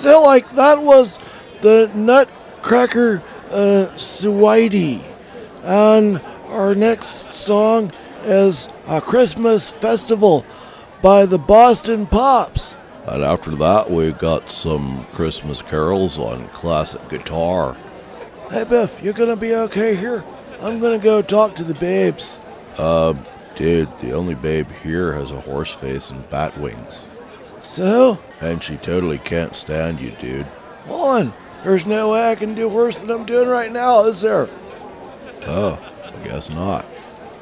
So, like, that was the Nutcracker Suwaidi. And our next song is A Christmas Festival by the Boston Pops. And after that, we got some Christmas carols on classic guitar. Hey, Biff, you're gonna be okay here? I'm gonna go talk to the babes. Dude, the only babe here has a horse face and bat wings. So? And she totally can't stand you, dude. On. There's no way I can do worse than I'm doing right now, is there? Oh, I guess not.